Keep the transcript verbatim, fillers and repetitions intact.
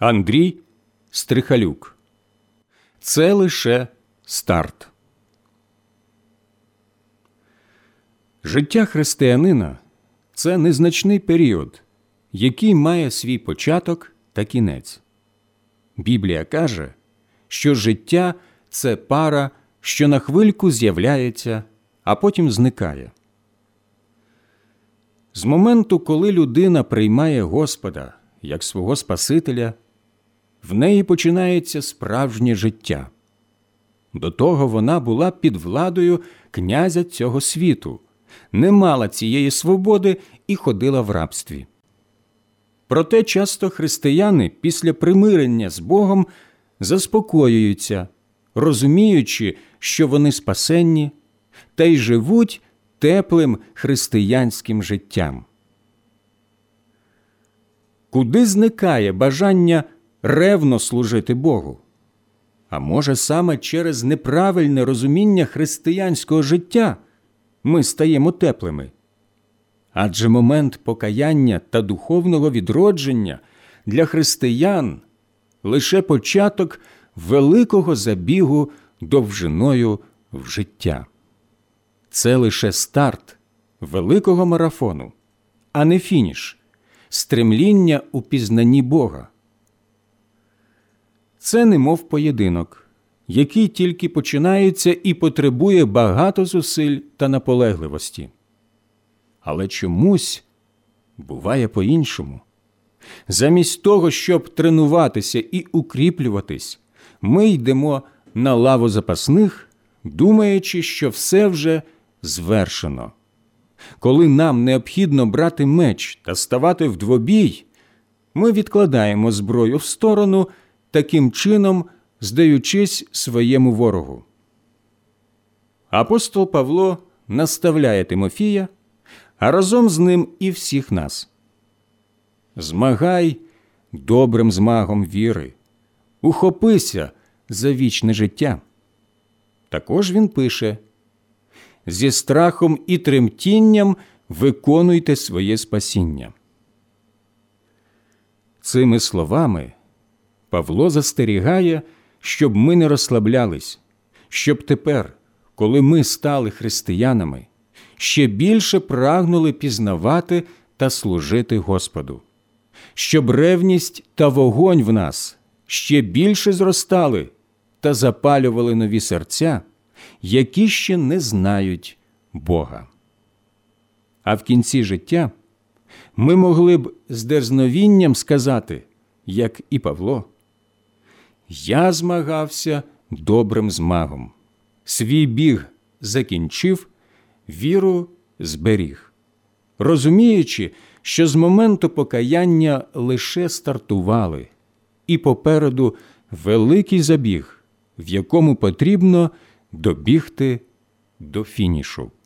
Андрій Стрихалюк. Це лише старт. Життя християнина – це незначний період, який має свій початок та кінець. Біблія каже, що життя – це пара, що на хвильку з'являється, а потім зникає. З моменту, коли людина приймає Господа як свого Спасителя, в неї починається справжнє життя. До того вона була під владою князя цього світу, не мала цієї свободи і ходила в рабстві. Проте часто християни після примирення з Богом заспокоюються, розуміючи, що вони спасенні, та й живуть теплим християнським життям. Куди зникає бажання ревно служити Богу? А може, саме через неправильне розуміння християнського життя ми стаємо теплими? Адже момент покаяння та духовного відродження для християн – лише початок великого забігу довжиною в життя. Це лише старт великого марафону, а не фініш, стремління у пізнанні Бога. Це немов поєдинок, який тільки починається і потребує багато зусиль та наполегливості. Але чомусь буває по-іншому. Замість того, щоб тренуватися і укріплюватись, ми йдемо на лаву запасних, думаючи, що все вже звершено. Коли нам необхідно брати меч та ставати в двобій, ми відкладаємо зброю в сторону, таким чином здаючись своєму ворогу. Апостол Павло наставляє Тимофія, а разом з ним і всіх нас. «Змагай добрим змагом віри, ухопися за вічне життя». Також він пише: «Зі страхом і тремтінням виконуйте своє спасіння». Цими словами Павло застерігає, щоб ми не розслаблялись, щоб тепер, коли ми стали християнами, ще більше прагнули пізнавати та служити Господу, щоб ревність та вогонь в нас ще більше зростали та запалювали нові серця, які ще не знають Бога. А в кінці життя ми могли б з дерзновінням сказати, як і Павло: «Я змагався добрим змагом, свій біг закінчив, віру зберіг», розуміючи, що з моменту покаяння лише стартували, і попереду великий забіг, в якому потрібно добігти до фінішу.